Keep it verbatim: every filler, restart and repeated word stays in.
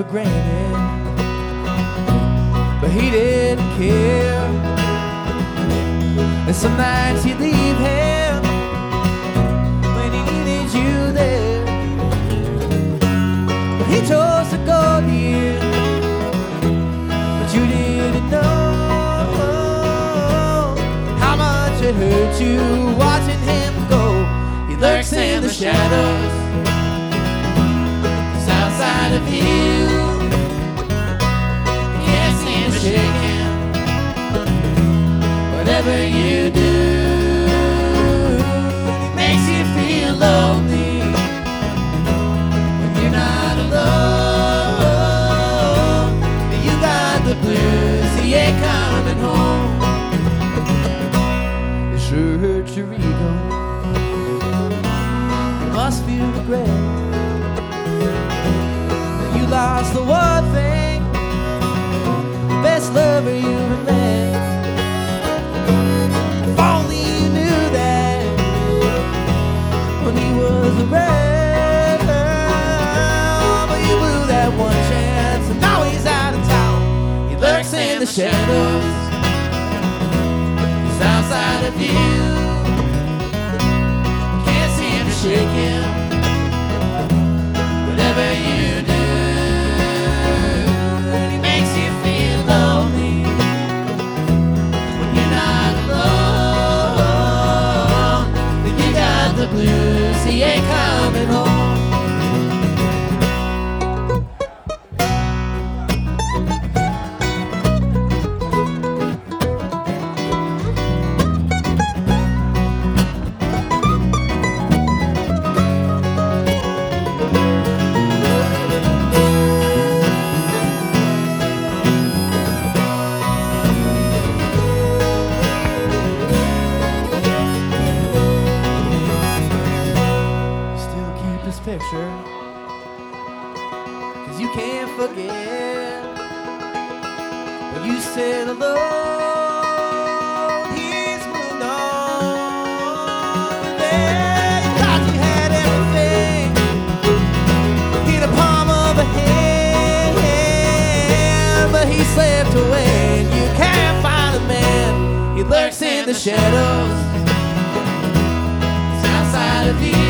granted, but he didn't care. And some nights he'd leave him when he needed you there. But he chose to go near, but you didn't know how much it hurt you watching him go. He lurks in the shadows, just outside of you. You can't seem to shake him. Whatever you do makes you feel lonely when you're not alone. But you got the blues, he ain't coming home. It sure hurts your ego. You must feel regret that you lost the one thing, the best lover you ever met. If only you knew that when he was around, but you blew that one chance, and now he's out of town. He lurks in the shadows, he's outside of you. Can't seem to shake him. Whatever you do, he makes you feel lonely when you're not alone. But you got the blues, he ain't coming home. Picture, 'cause you can't forget when you said alone, he's moved on. Yeah, you thought you had everything in the palm of a hand, but he slipped away and you can't find a man. He lurks in the shadows, it's outside of you.